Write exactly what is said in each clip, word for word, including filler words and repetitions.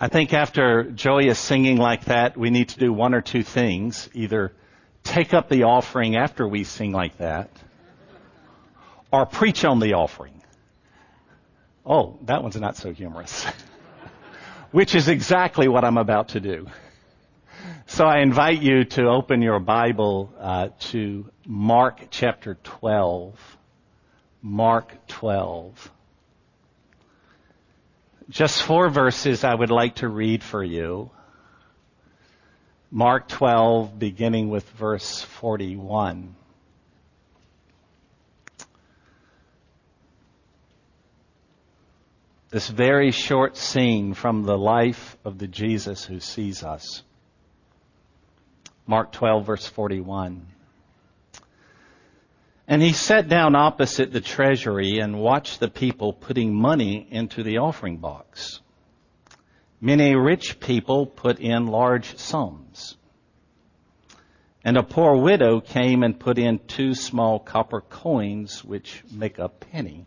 I think after Joey is singing like that, we need to do one or two things. Either take up the offering after we sing like that, or preach on the offering. Oh, that one's not so humorous. Which is exactly what I'm about to do. So I invite you to open your Bible uh, to Mark chapter twelve. Mark twelve. Just four verses I would like to read for you. Mark twelve, beginning with verse forty-one. This very short scene from the life of the Jesus who sees us. Mark twelve, verse forty-one. And he sat down opposite the treasury and watched the people putting money into the offering box. Many rich people put in large sums. And a poor widow came and put in two small copper coins, which make a penny.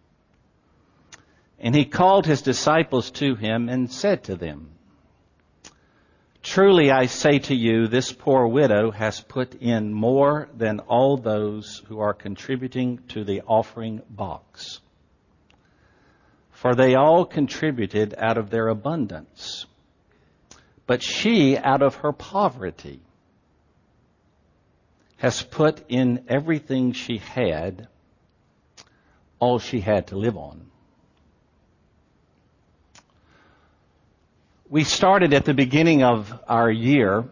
And he called his disciples to him and said to them, "Truly I say to you, this poor widow has put in more than all those who are contributing to the offering box. For they all contributed out of their abundance. But she, out of her poverty, has put in everything she had, all she had to live on." We started at the beginning of our year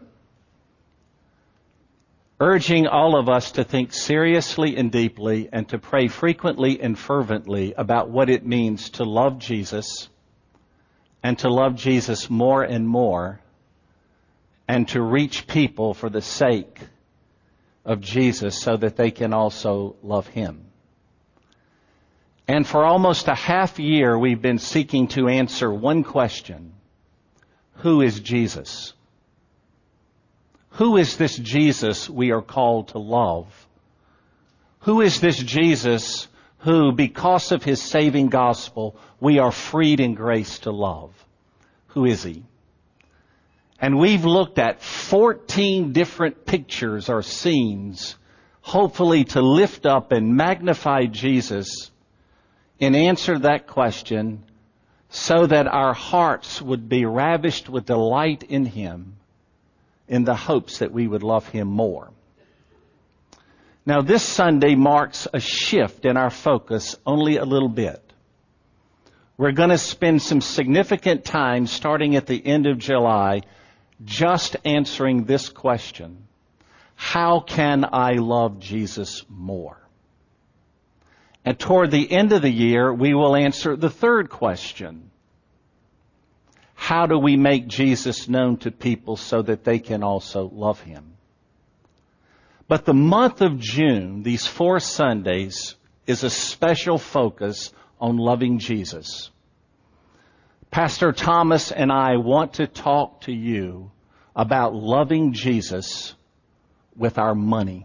urging all of us to think seriously and deeply and to pray frequently and fervently about what it means to love Jesus and to love Jesus more and more and to reach people for the sake of Jesus so that they can also love Him. And for almost a half year, we've been seeking to answer one question. Who is Jesus? Who is this Jesus we are called to love? Who is this Jesus who, because of His saving gospel, we are freed in grace to love? Who is He? And we've looked at fourteen different pictures or scenes, hopefully to lift up and magnify Jesus and answer that question so that our hearts would be ravished with delight in Him in the hopes that we would love Him more. Now, this Sunday marks a shift in our focus only a little bit. We're going to spend some significant time starting at the end of July just answering this question. How can I love Jesus more? And toward the end of the year, we will answer the third question. How do we make Jesus known to people so that they can also love Him? But the month of June, these four Sundays, is a special focus on loving Jesus. Pastor Thomas and I want to talk to you about loving Jesus with our money.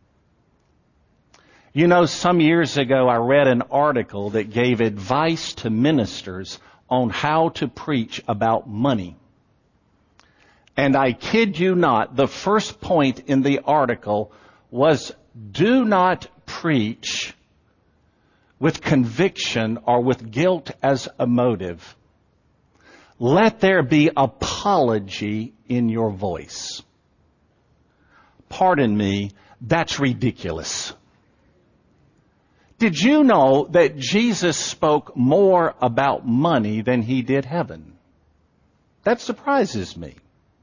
You know, some years ago I read an article that gave advice to ministers on how to preach about money. And I kid you not, the first point in the article was, do not preach with conviction or with guilt as a motive. Let there be apology in your voice. Pardon me, that's ridiculous. Did you know that Jesus spoke more about money than He did heaven? That surprises me.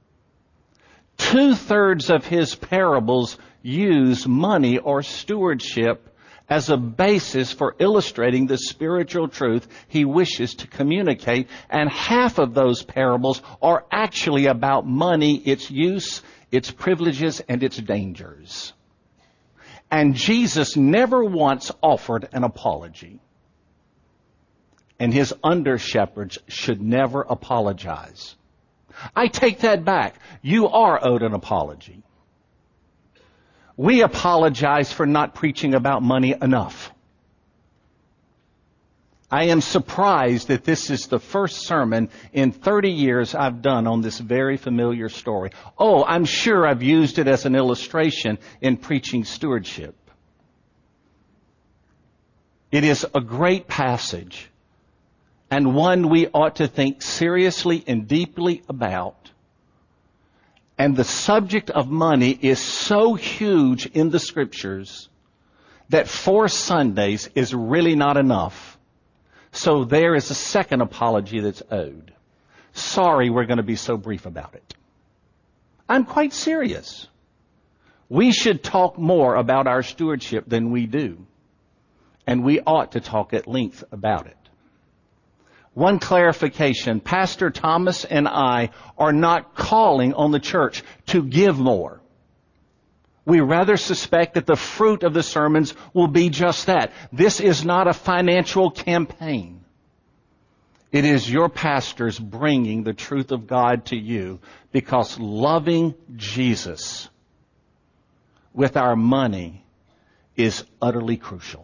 Two-thirds of His parables use money or stewardship as a basis for illustrating the spiritual truth He wishes to communicate, and half of those parables are actually about money, its use, its privileges, and its dangers. And Jesus never once offered an apology. And His under-shepherds should never apologize. I take that back. You are owed an apology. We apologize for not preaching about money enough. I am surprised that this is the first sermon in thirty years I've done on this very familiar story. Oh, I'm sure I've used it as an illustration in preaching stewardship. It is a great passage and one we ought to think seriously and deeply about. And the subject of money is so huge in the Scriptures that four Sundays is really not enough. So there is a second apology that's owed. Sorry, we're going to be so brief about it. I'm quite serious. We should talk more about our stewardship than we do. And we ought to talk at length about it. One clarification, Pastor Thomas and I are not calling on the church to give more. We rather suspect that the fruit of the sermons will be just that. This is not a financial campaign. It is your pastors bringing the truth of God to you, because loving Jesus with our money is utterly crucial.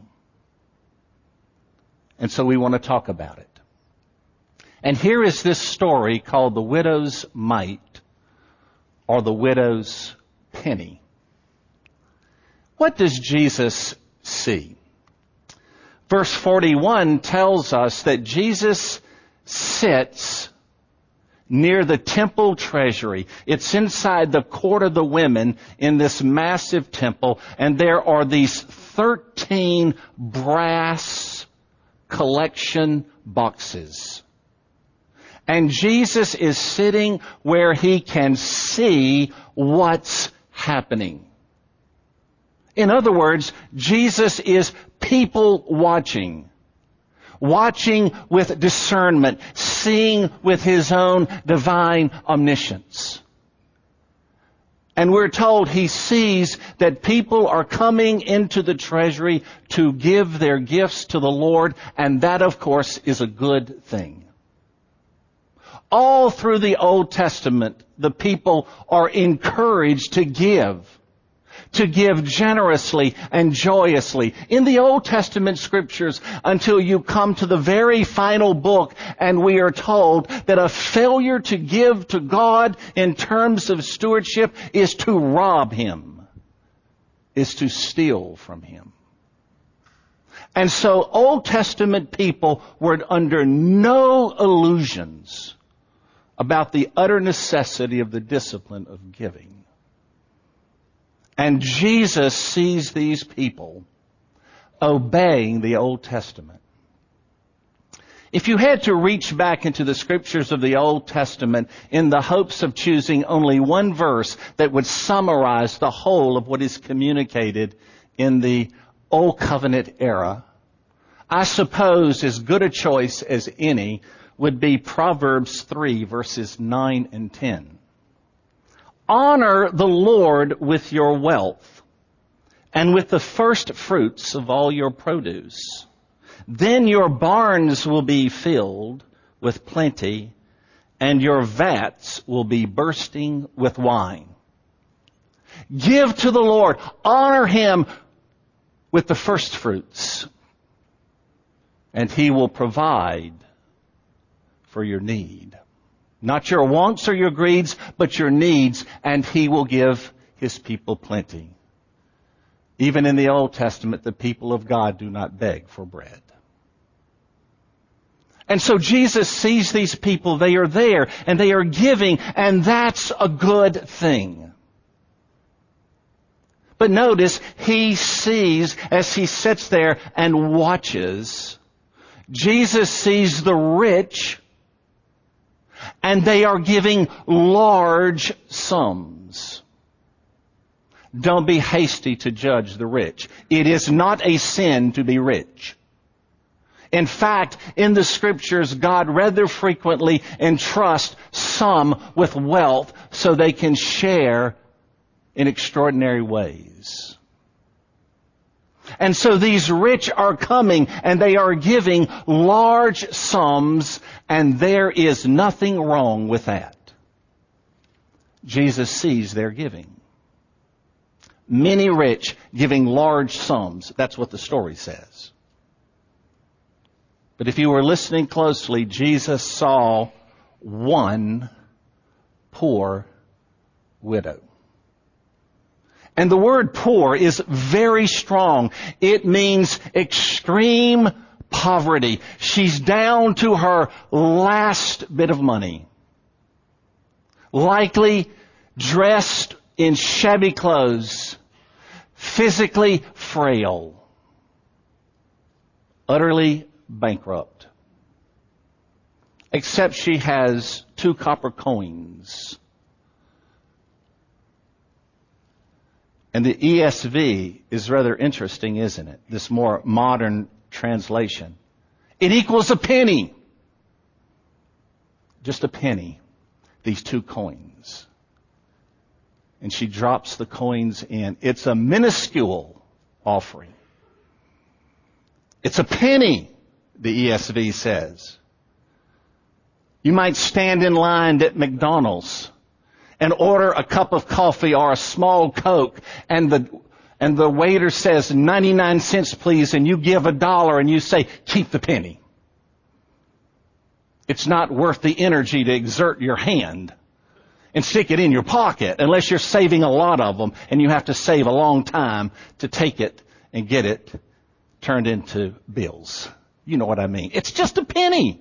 And so we want to talk about it. And here is this story called the widow's mite, or the widow's penny. What does Jesus see? Verse forty-one tells us that Jesus sits near the temple treasury. It's inside the court of the women in this massive temple, and there are these thirteen brass collection boxes. And Jesus is sitting where he can see what's happening. In other words, Jesus is people watching. Watching with discernment. Seeing with his own divine omniscience. And we're told he sees that people are coming into the treasury to give their gifts to the Lord. And that, of course, is a good thing. All through the Old Testament, the people are encouraged to give. To give generously and joyously. In the Old Testament Scriptures, until you come to the very final book, and we are told that a failure to give to God in terms of stewardship is to rob Him, is to steal from Him. And so Old Testament people were under no illusions about the utter necessity of the discipline of giving. And Jesus sees these people obeying the Old Testament. If you had to reach back into the Scriptures of the Old Testament in the hopes of choosing only one verse that would summarize the whole of what is communicated in the Old Covenant era, I suppose as good a choice as any would be Proverbs three, verses nine and ten. Honor the Lord with your wealth and with the first fruits of all your produce. Then your barns will be filled with plenty, and your vats will be bursting with wine. Give to the Lord. Honor Him with the first fruits, and He will provide for your need. Not your wants or your greeds, but your needs, and He will give His people plenty. Even in the Old Testament, the people of God do not beg for bread. And so Jesus sees these people, they are there, and they are giving, and that's a good thing. But notice, He sees, as He sits there and watches, Jesus sees the rich, and they are giving large sums. Don't be hasty to judge the rich. It is not a sin to be rich. In fact, in the Scriptures, God rather frequently entrusts some with wealth so they can share in extraordinary ways. And so these rich are coming and they are giving large sums, and there is nothing wrong with that. Jesus sees their giving. Many rich giving large sums. That's what the story says. But if you were listening closely, Jesus saw one poor widow. And the word poor is very strong. It means extreme poverty. She's down to her last bit of money. Likely dressed in shabby clothes, physically frail, utterly bankrupt. Except she has two copper coins. And the E S V is rather interesting, isn't it? This more modern translation. It equals a penny. Just a penny. These two coins. And she drops the coins in. It's a minuscule offering. It's a penny, the E S V says. You might stand in line at McDonald's and order a cup of coffee or a small Coke, and the and the waiter says ninety-nine cents please, and you give a dollar and you say, keep the penny. It's not worth the energy to exert your hand and stick it in your pocket unless you're saving a lot of them and you have to save a long time to take it and get it turned into bills. You know what I mean. It's just a penny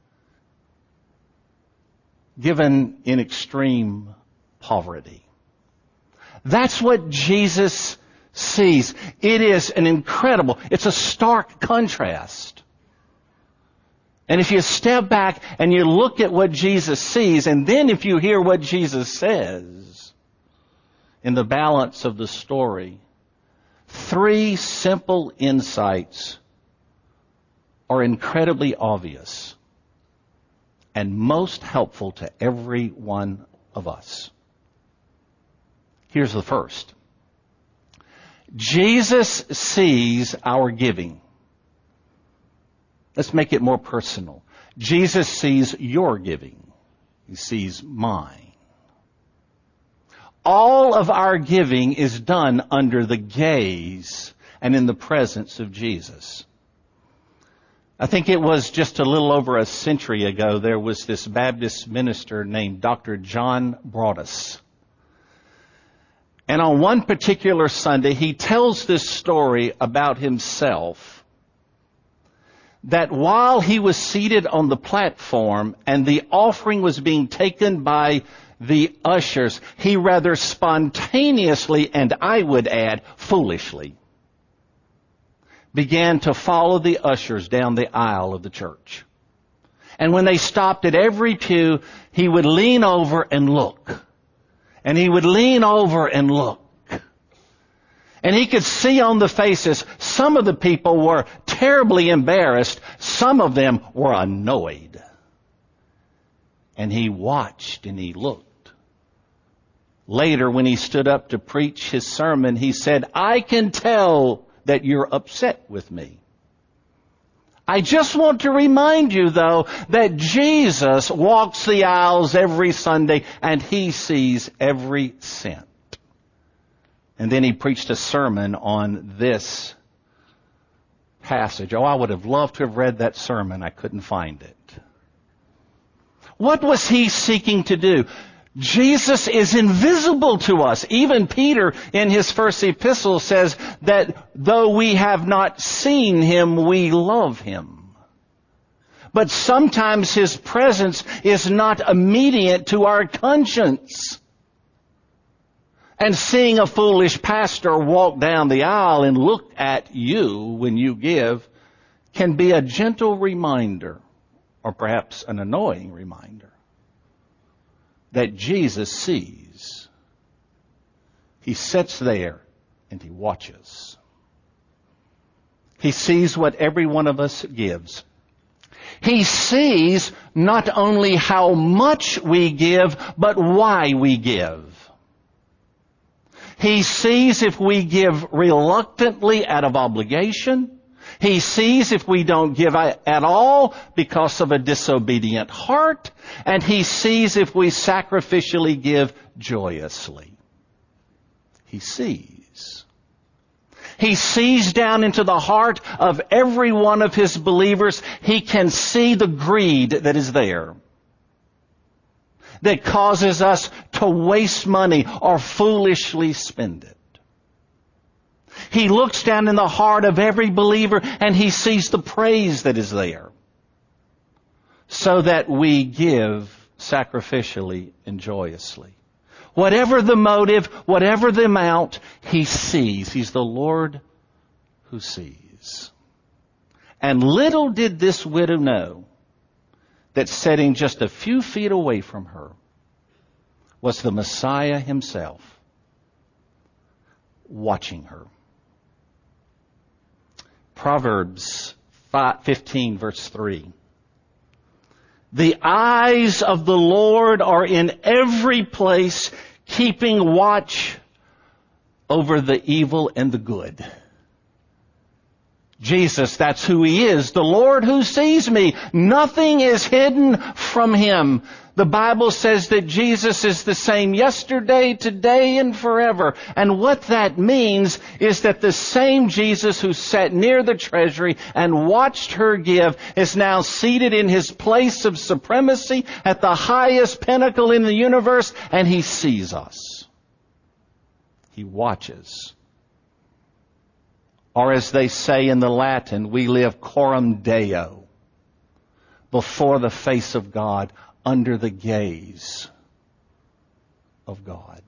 given in extreme poverty. That's what Jesus sees. It is an incredible, it's a stark contrast. And if you step back and you look at what Jesus sees, and then if you hear what Jesus says in the balance of the story, three simple insights are incredibly obvious and most helpful to every one of us. Here's the first. Jesus sees our giving. Let's make it more personal. Jesus sees your giving. He sees mine. All of our giving is done under the gaze and in the presence of Jesus. I think it was just a little over a century ago, there was this Baptist minister named Doctor John Broadus. And on one particular Sunday, he tells this story about himself, that while he was seated on the platform and the offering was being taken by the ushers, he rather spontaneously, and I would add, foolishly, began to follow the ushers down the aisle of the church. And when they stopped at every pew, he would lean over and look. And he would lean over and look. And he could see on the faces, some of the people were terribly embarrassed. Some of them were annoyed. And he watched and he looked. Later, when he stood up to preach his sermon, he said, I can tell that you're upset with me. I just want to remind you, though, that Jesus walks the aisles every Sunday and he sees every cent. And then he preached a sermon on this passage. Oh, I would have loved to have read that sermon. I couldn't find it. What was he seeking to do? Jesus is invisible to us. Even Peter in his first epistle says that though we have not seen him, we love him. But sometimes his presence is not immediate to our conscience. And seeing a foolish pastor walk down the aisle and look at you when you give can be a gentle reminder, or perhaps an annoying reminder, that Jesus sees. He sits there and he watches. He sees what every one of us gives. He sees not only how much we give, but why we give. He sees if we give reluctantly out of obligation. He sees if we don't give at all because of a disobedient heart. And he sees if we sacrificially give joyously. He sees. He sees down into the heart of every one of His believers. He can see the greed that is there, that causes us to waste money or foolishly spend it. He looks down in the heart of every believer and He sees the praise that is there, so that we give sacrificially and joyously. Whatever the motive, whatever the amount, He sees. He's the Lord who sees. And little did this widow know that sitting just a few feet away from her was the Messiah Himself, watching her. Proverbs fifteen verse three. The eyes of the Lord are in every place, keeping watch over the evil and the good. Jesus, that's who He is, the Lord who sees me. Nothing is hidden from Him. The Bible says that Jesus is the same yesterday, today, and forever. And what that means is that the same Jesus who sat near the treasury and watched her give is now seated in His place of supremacy at the highest pinnacle in the universe, and He sees us. He watches. Or as they say in the Latin, we live coram Deo, before the face of God, under the gaze of God.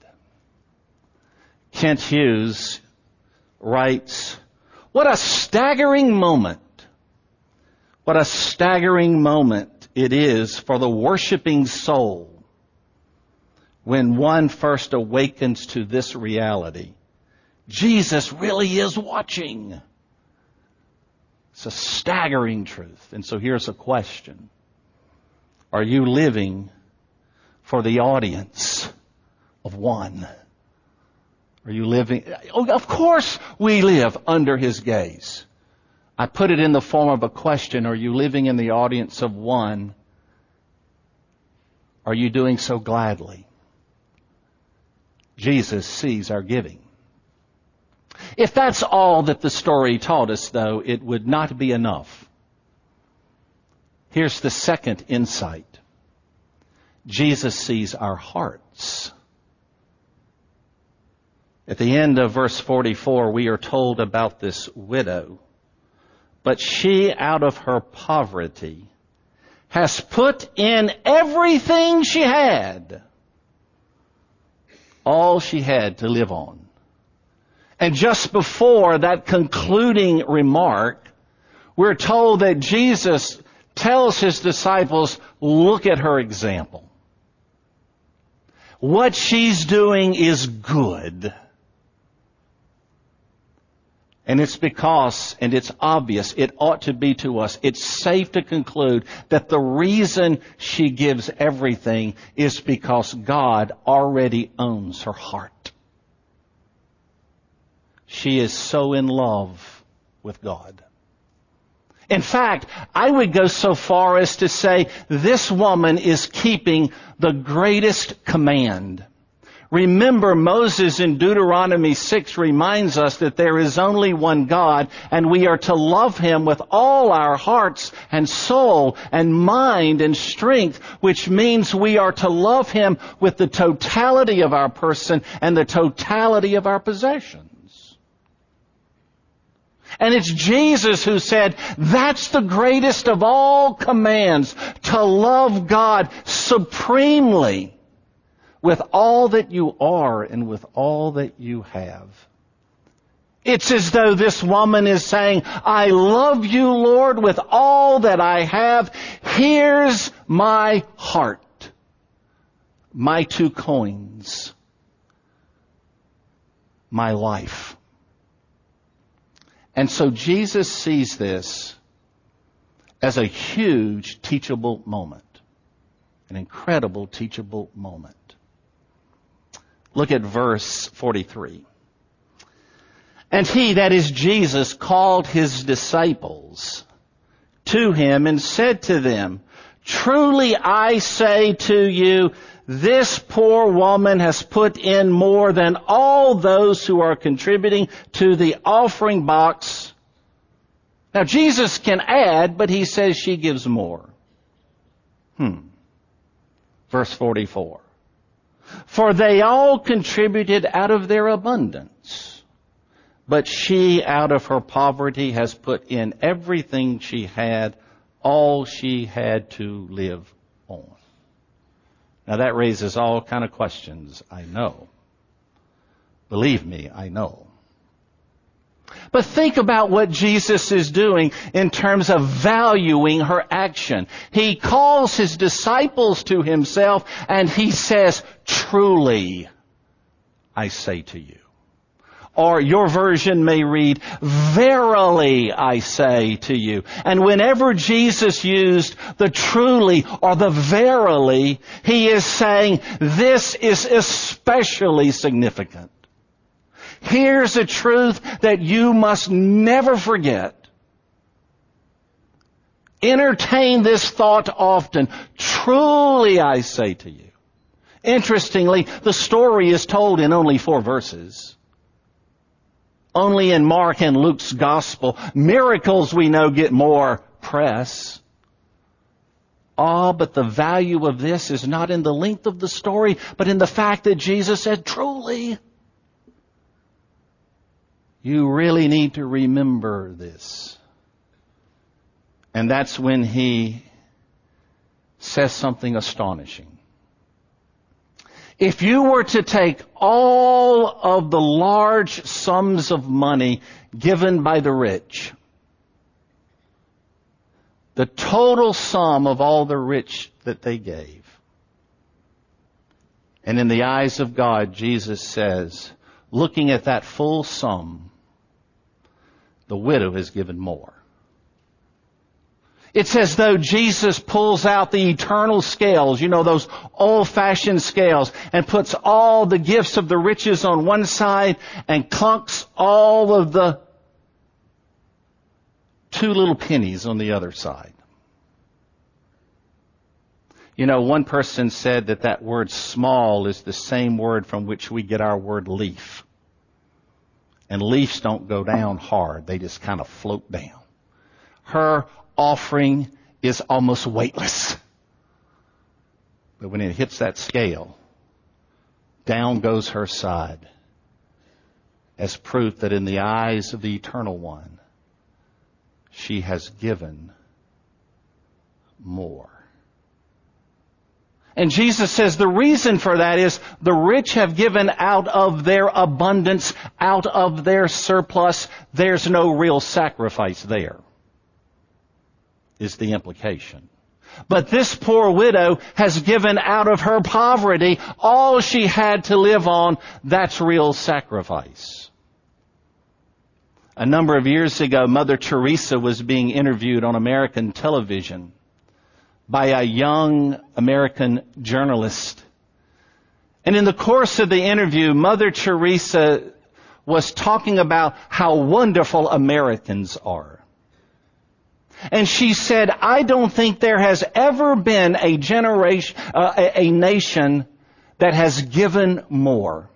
Kent Hughes writes, what a staggering moment, what a staggering moment it is for the worshiping soul when one first awakens to this reality. Jesus really is watching. It's a staggering truth. And so here's a question. Are you living for the audience of one? Are you living? Oh, of course we live under His gaze. I put it in the form of a question. Are you living in the audience of one? Are you doing so gladly? Jesus sees our giving. If that's all that the story taught us, though, it would not be enough. Here's the second insight. Jesus sees our hearts. At the end of verse forty-four, we are told about this widow. But she, out of her poverty, has put in everything she had, all she had to live on. And just before that concluding remark, we're told that Jesus tells His disciples, look at her example. What she's doing is good. And it's because, and it's obvious, it ought to be to us, it's safe to conclude that the reason she gives everything is because God already owns her heart. She is so in love with God. In fact, I would go so far as to say this woman is keeping the greatest command. Remember, Moses in Deuteronomy six reminds us that there is only one God, and we are to love Him with all our hearts and soul and mind and strength, which means we are to love Him with the totality of our person and the totality of our possessions. And it's Jesus who said, that's the greatest of all commands, to love God supremely with all that you are and with all that you have. It's as though this woman is saying, I love you, Lord, with all that I have. Here's my heart, my two coins, my life. And so Jesus sees this as a huge teachable moment, an incredible teachable moment. Look at verse forty-three. And He, that is Jesus, called His disciples to Him and said to them, Truly I say to you, this poor woman has put in more than all those who are contributing to the offering box. Now Jesus can add, but he says she gives more. Hmm. Verse forty-four. For they all contributed out of their abundance, but she out of her poverty has put in everything she had, all she had to live on. Now that raises all kind of questions, I know. Believe me, I know. But think about what Jesus is doing in terms of valuing her action. He calls his disciples to himself and he says, truly, I say to you. Or your version may read, verily I say to you. And whenever Jesus used the truly or the verily, he is saying this is especially significant. Here's a truth that you must never forget. Entertain this thought often. Truly I say to you. Interestingly, the story is told in only four verses. Only in Mark and Luke's gospel, miracles we know get more press. Ah, but the value of this is not in the length of the story, but in the fact that Jesus said, truly. You really need to remember this. And that's when he says something astonishing. If you were to take all of the large sums of money given by the rich, the total sum of all the rich that they gave, and in the eyes of God, Jesus says, looking at that full sum, the widow has given more. It's as though Jesus pulls out the eternal scales, you know, those old-fashioned scales, and puts all the gifts of the riches on one side and clunks all of the two little pennies on the other side. You know, one person said that that word small is the same word from which we get our word leaf. And leaves don't go down hard. They just kind of float down. Her offering is almost weightless. But when it hits that scale, down goes her side as proof that in the eyes of the Eternal One, she has given more. And Jesus says the reason for that is the rich have given out of their abundance, out of their surplus. There's no real sacrifice there, is the implication. But this poor widow has given out of her poverty all she had to live on. That's real sacrifice. A number of years ago, Mother Teresa was being interviewed on American television by a young American journalist. And in the course of the interview, Mother Teresa was talking about how wonderful Americans are. And she said, I don't think there has ever been a generation, uh, a, a nation that has given more.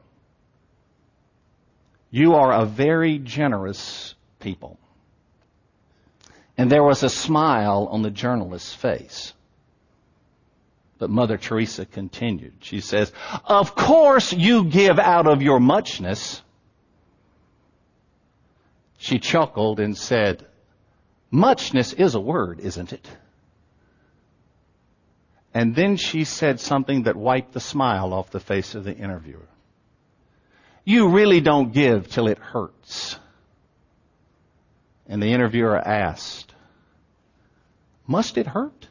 You are a very generous people. And there was a smile on the journalist's face. But Mother Teresa continued. She says, of course you give out of your muchness. She chuckled and said, muchness is a word, isn't it? And then she said something that wiped the smile off the face of the interviewer. You really don't give till it hurts. And the interviewer asked, must it hurt?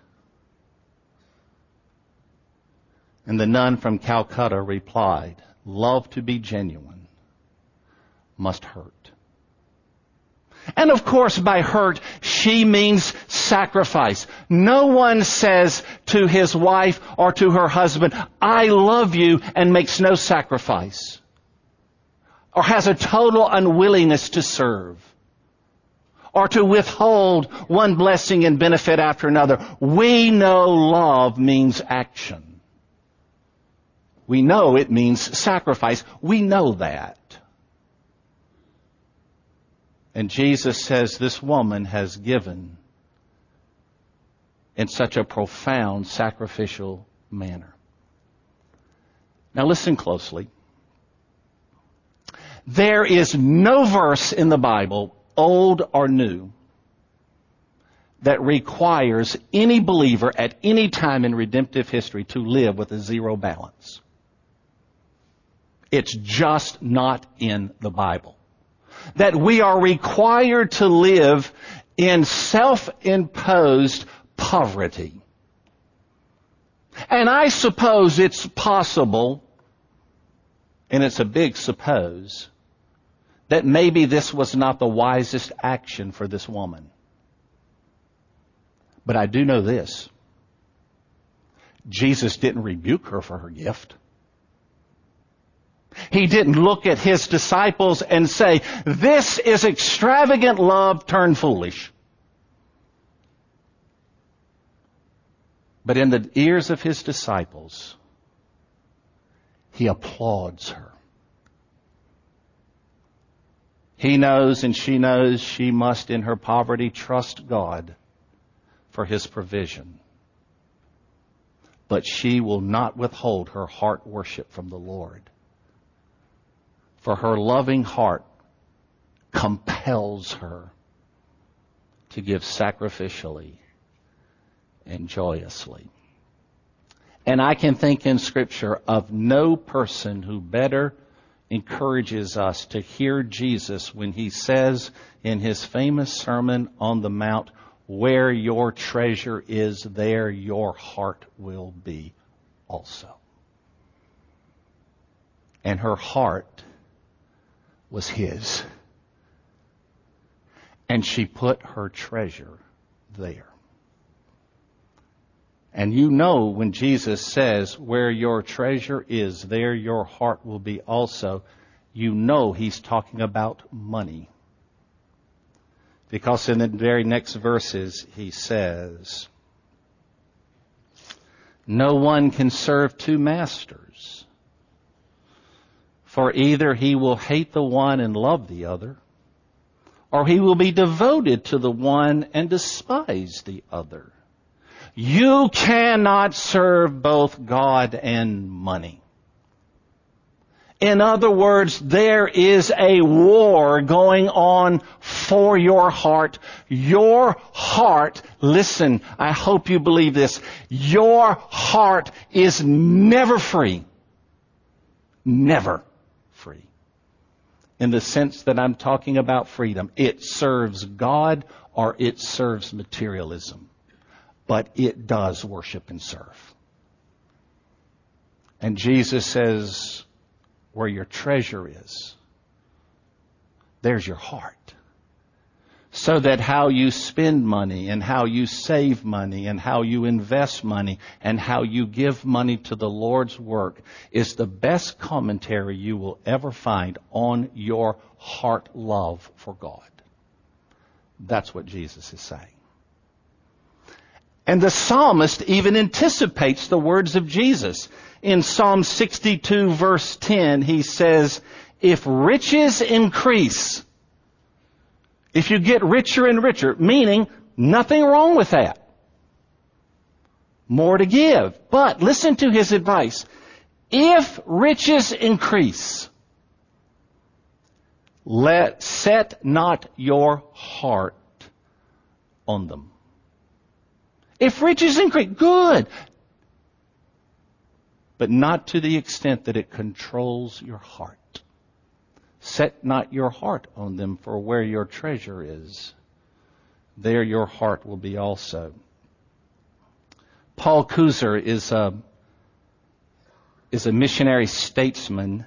And the nun from Calcutta replied, love to be genuine must hurt. And of course, by hurt, she means sacrifice. No one says to his wife or to her husband, I love you, and makes no sacrifice. Or has a total unwillingness to serve. or to withhold one blessing and benefit after another. We know love means action. We know it means sacrifice. We know that. And Jesus says this woman has given in such a profound sacrificial manner. Now listen closely. There is no verse in the Bible, old or new, that requires any believer at any time in redemptive history to live with a zero balance. It's just not in the Bible. That we are required to live in self-imposed poverty. And I suppose it's possible, and it's a big suppose, that maybe this was not the wisest action for this woman. But I do know this. Jesus didn't rebuke her for her gift. He didn't look at his disciples and say, this is extravagant love turned foolish. But in the ears of his disciples, he applauds her. He knows and she knows she must in her poverty trust God for his provision. But she will not withhold her heart worship from the Lord. For her loving heart compels her to give sacrificially and joyously. And I can think in Scripture of no person who better encourages us to hear Jesus when he says in his famous Sermon on the Mount, where your treasure is, there your heart will be also. And her heart was his. And she put her treasure there. And you know when Jesus says, where your treasure is, there your heart will be also, you know he's talking about money. Because in the very next verses he says, no one can serve two masters. For either he will hate the one and love the other, or he will be devoted to the one and despise the other. You cannot serve both God and money. In other words, there is a war going on for your heart. Your heart, listen, I hope you believe this, your heart is never free. Never free. In the sense that I'm talking about freedom. It serves God or it serves materialism. But it does worship and serve. And Jesus says, where your treasure is, there's your heart. So that how you spend money and how you save money and how you invest money and how you give money to the Lord's work is the best commentary you will ever find on your heart love for God. That's what Jesus is saying. And the psalmist even anticipates the words of Jesus. In Psalm sixty-two verse ten, he says, if riches increase, if you get richer and richer, meaning nothing wrong with that. More to give. But listen to his advice. If riches increase, let set not your heart on them. If riches increase, good. But not to the extent that it controls your heart. Set not your heart on them, for where your treasure is, there your heart will be also. Paul Kuzer is a, is a missionary statesman,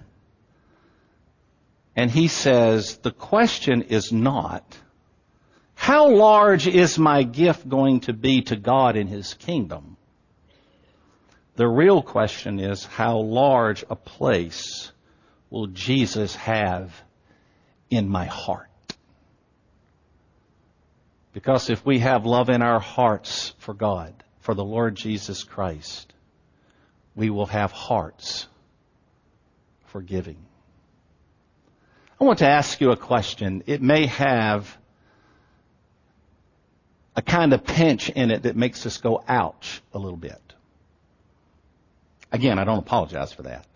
and he says, the question is not, how large is my gift going to be to God in His kingdom? The real question is, how large a place will Jesus have in my heart? Because if we have love in our hearts for God, for the Lord Jesus Christ, we will have hearts for giving. I want to ask you a question. It may have a kind of pinch in it that makes us go, ouch, a little bit. Again, I don't apologize for that.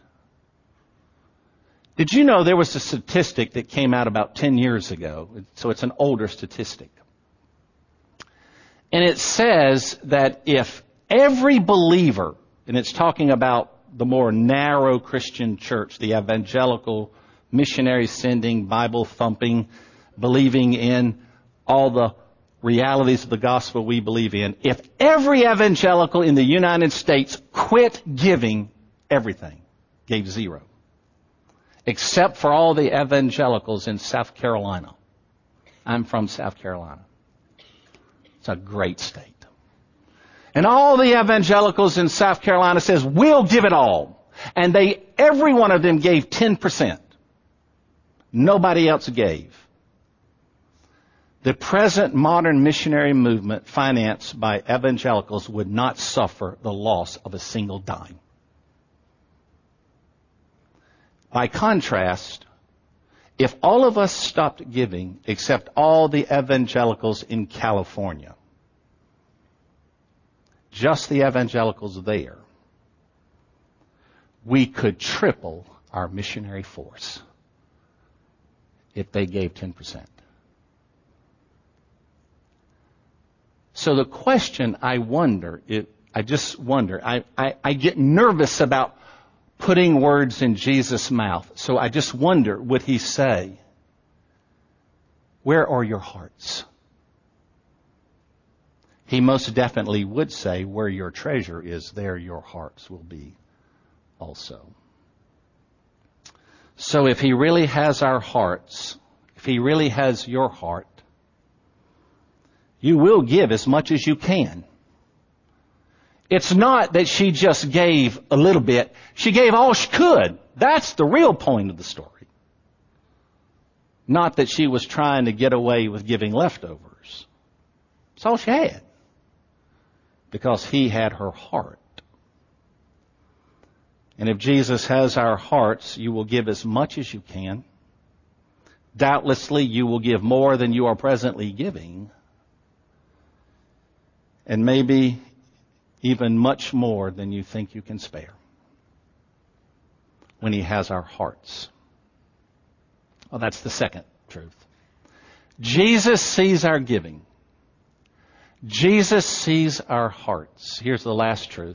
Did you know there was a statistic that came out about ten years ago? So it's an older statistic. And it says that if every believer, and it's talking about the more narrow Christian church, the evangelical, missionary sending, Bible thumping, believing in all the realities of the gospel we believe in, if every evangelical in the United States quit giving everything, gave zero, except for all the evangelicals in South Carolina. I'm from South Carolina. It's a great state. And all the evangelicals in South Carolina says, we'll give it all. And they, every one of them gave ten percent. Nobody else gave. The present modern missionary movement financed by evangelicals would not suffer the loss of a single dime. By contrast, if all of us stopped giving except all the evangelicals in California, just the evangelicals there, we could triple our missionary force if they gave ten percent. So the question I wonder, it, I just wonder, I, I, I get nervous about putting words in Jesus' mouth. So I just wonder, would he say, where are your hearts? He most definitely would say, where your treasure is, there your hearts will be also. So if he really has our hearts, if he really has your heart, you will give as much as you can. It's not that she just gave a little bit. She gave all she could. That's the real point of the story. Not that she was trying to get away with giving leftovers. It's all she had. Because he had her heart. And if Jesus has our hearts, you will give as much as you can. Doubtlessly, you will give more than you are presently giving. And maybe even much more than you think you can spare. When he has our hearts. Well, that's the second truth. Jesus sees our giving. Jesus sees our hearts. Here's the last truth.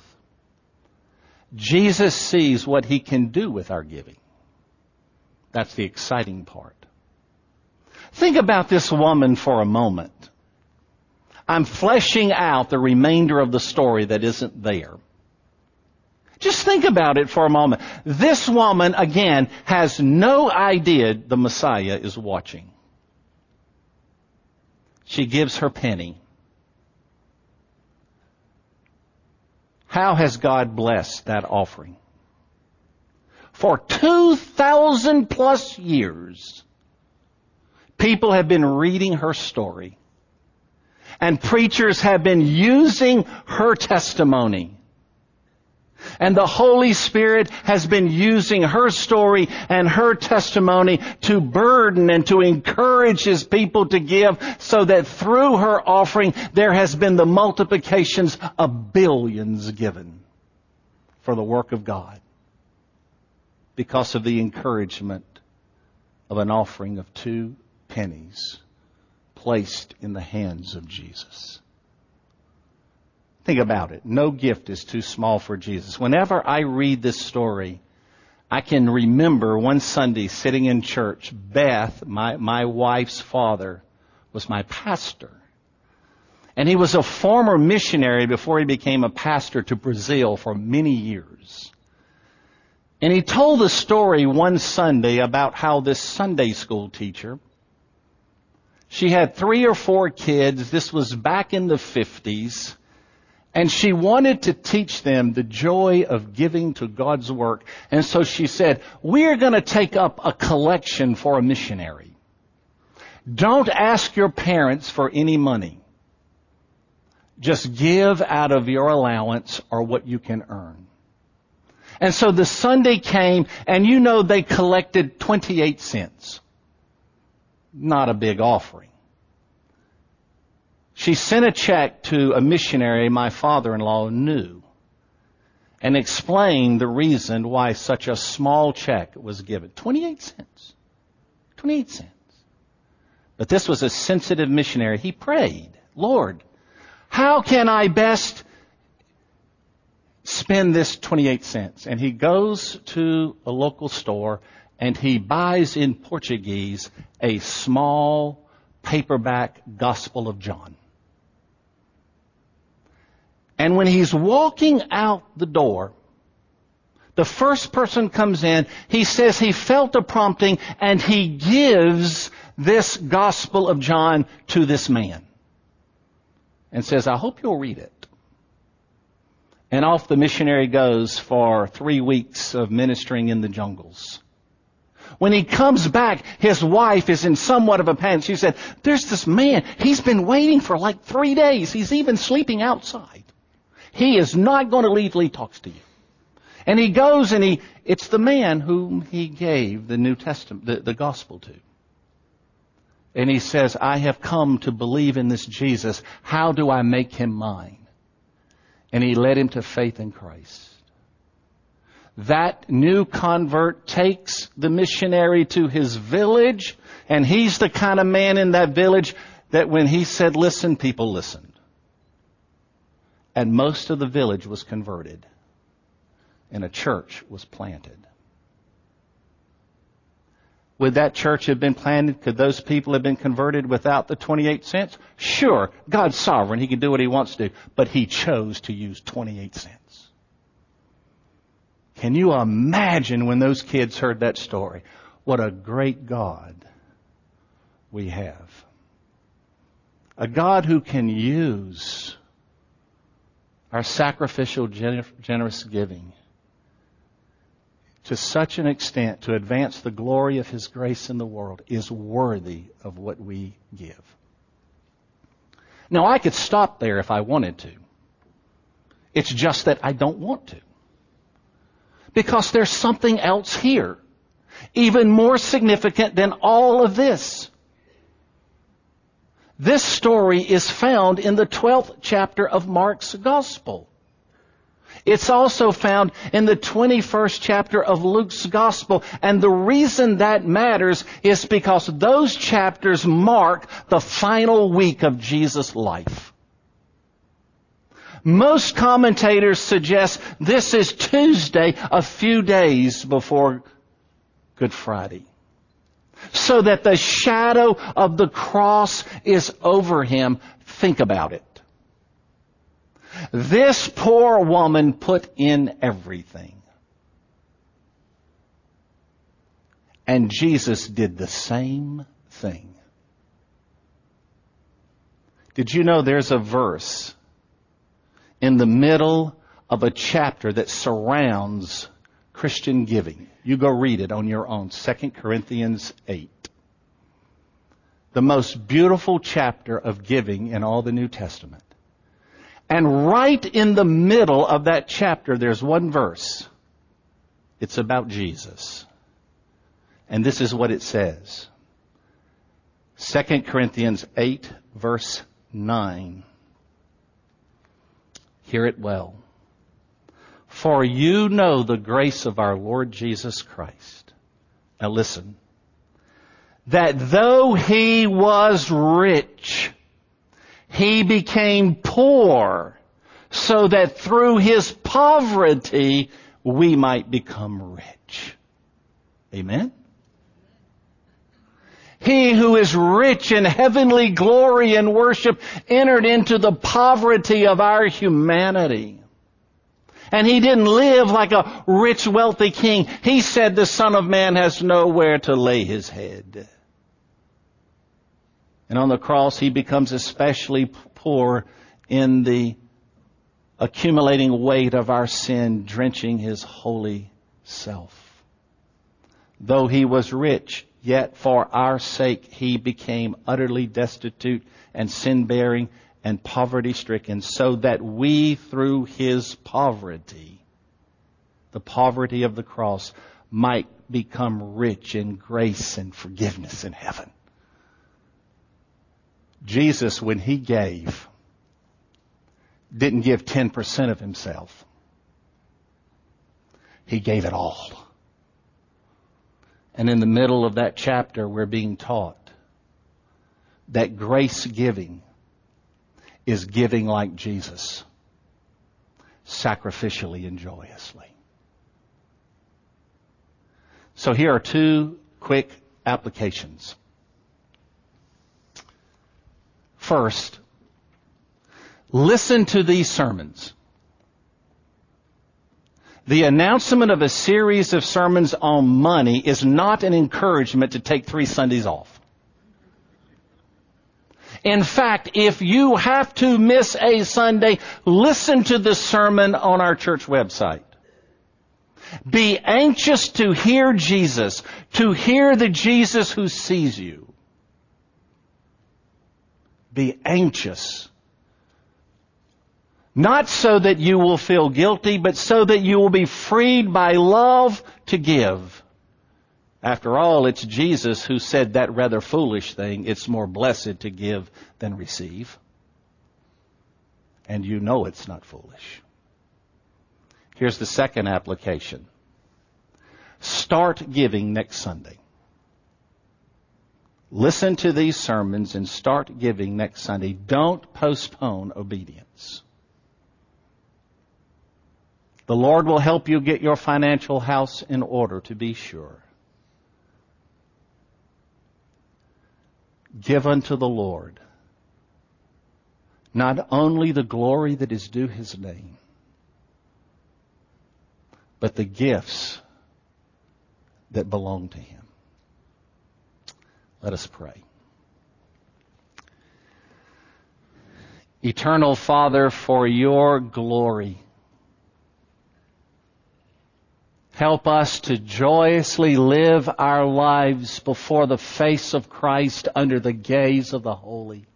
Jesus sees what he can do with our giving. That's the exciting part. Think about this woman for a moment. I'm fleshing out the remainder of the story that isn't there. Just think about it for a moment. This woman, again, has no idea the Messiah is watching. She gives her penny. How has God blessed that offering? For two thousand plus years, people have been reading her story. And preachers have been using her testimony. And the Holy Spirit has been using her story and her testimony to burden and to encourage His people to give, so that through her offering there has been the multiplications of billions given for the work of God, because of the encouragement of an offering of two pennies placed in the hands of Jesus. Think about it. No gift is too small for Jesus. Whenever I read this story, I can remember one Sunday sitting in church. Beth, my, my wife's father, was my pastor. And he was a former missionary before he became a pastor to Brazil for many years. And he told the story one Sunday about how this Sunday school teacher, she had three or four kids. This was back in the fifties. And she wanted to teach them the joy of giving to God's work. And so she said, we're going to take up a collection for a missionary. Don't ask your parents for any money. Just give out of your allowance or what you can earn. And so the Sunday came, and you know they collected twenty-eight cents. Not a big offering. She sent a check to a missionary my father-in-law knew and explained the reason why such a small check was given. twenty-eight cents. twenty-eight cents. But this was a sensitive missionary. He prayed, Lord, how can I best spend this twenty-eight cents? And he goes to a local store and he buys in Portuguese a small paperback Gospel of John. And when he's walking out the door, the first person comes in, he says he felt a prompting and he gives this Gospel of John to this man. And says, I hope you'll read it. And off the missionary goes for three weeks of ministering in the jungles. When he comes back, his wife is in somewhat of a panic. She said, there's this man. He's been waiting for like three days. He's even sleeping outside. He is not going to leave till he talks to you. And he goes and he, it's the man whom he gave the New Testament, the, the gospel to. And he says, I have come to believe in this Jesus. How do I make him mine? And he led him to faith in Christ. That new convert takes the missionary to his village, and he's the kind of man in that village that when he said, listen, people listened. And most of the village was converted, and a church was planted. Would that church have been planted? Could those people have been converted without the twenty-eight cents? Sure, God's sovereign. He can do what He wants to do. But He chose to use twenty-eight cents. Can you imagine when those kids heard that story? What a great God we have. A God who can use our sacrificial, generous giving to such an extent to advance the glory of His grace in the world is worthy of what we give. Now, I could stop there if I wanted to. It's just that I don't want to. Because there's something else here, even more significant than all of this. This story is found in the twelfth chapter of Mark's Gospel. It's also found in the twenty-first chapter of Luke's Gospel. And the reason that matters is because those chapters mark the final week of Jesus' life. Most commentators suggest this is Tuesday, a few days before Good Friday, so that the shadow of the cross is over Him. Think about it. This poor woman put in everything. And Jesus did the same thing. Did you know there's a verse in the middle of a chapter that surrounds Christian giving? You go read it on your own. Second Corinthians eight. The most beautiful chapter of giving in all the New Testament. And right in the middle of that chapter, there's one verse. It's about Jesus. And this is what it says. Second Corinthians eight, verse nine. Hear it well. For you know the grace of our Lord Jesus Christ. Now listen. That though He was rich, He became poor, so that through His poverty we might become rich. Amen? He who is rich in heavenly glory and worship entered into the poverty of our humanity. And He didn't live like a rich, wealthy king. He said the Son of Man has nowhere to lay His head. And on the cross, He becomes especially poor in the accumulating weight of our sin, drenching His holy self. Though He was rich, Yet for our sake he became utterly destitute and sin-bearing and poverty-stricken, so that we through his poverty, the poverty of the cross, might become rich in grace and forgiveness in heaven. Jesus, when he gave, didn't give ten percent of himself. He gave it all. And in the middle of that chapter, we're being taught that grace giving is giving like Jesus, sacrificially and joyously. So here are two quick applications. First, listen to these sermons. The announcement of a series of sermons on money is not an encouragement to take three Sundays off. In fact, if you have to miss a Sunday, listen to the sermon on our church website. Be anxious to hear Jesus, to hear the Jesus who sees you. Be anxious. Not so that you will feel guilty, but so that you will be freed by love to give. After all, it's Jesus who said that rather foolish thing, it's more blessed to give than receive. And you know it's not foolish. Here's the second application. Start giving next Sunday. Listen to these sermons and start giving next Sunday. Don't postpone obedience. The Lord will help you get your financial house in order, to be sure. Give unto the Lord not only the glory that is due his name, but the gifts that belong to him. Let us pray. Eternal Father, for your glory, help us to joyously live our lives before the face of Christ under the gaze of the holy.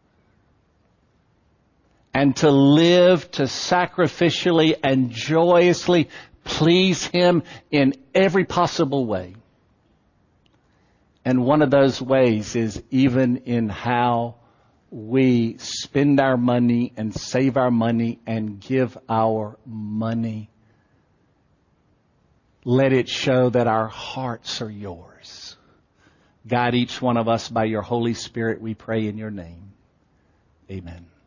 And to live to sacrificially and joyously please him in every possible way. And one of those ways is even in how we spend our money and save our money and give our money. Let it show that our hearts are yours. Guide each one of us by your Holy Spirit, we pray in your name. Amen.